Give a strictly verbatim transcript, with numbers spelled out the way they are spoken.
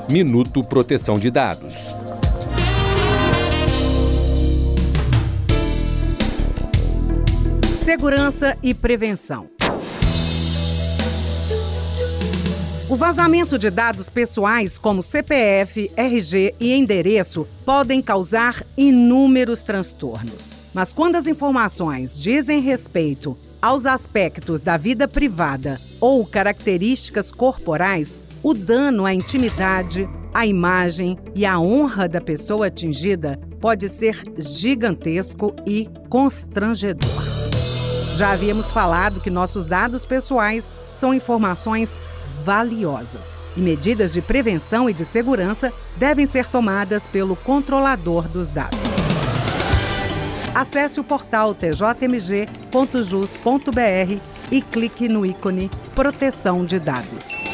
Minuto Proteção de Dados. Segurança e prevenção. O vazamento de dados pessoais, como C P F, R G e endereço, podem causar inúmeros transtornos. Mas quando as informações dizem respeito aos aspectos da vida privada ou características corporais, o dano à intimidade, à imagem e à honra da pessoa atingida pode ser gigantesco e constrangedor. Já havíamos falado que nossos dados pessoais são informações valiosas e medidas de prevenção e de segurança devem ser tomadas pelo controlador dos dados. Acesse o portal t j m g ponto jus ponto b r e clique no ícone Proteção de Dados.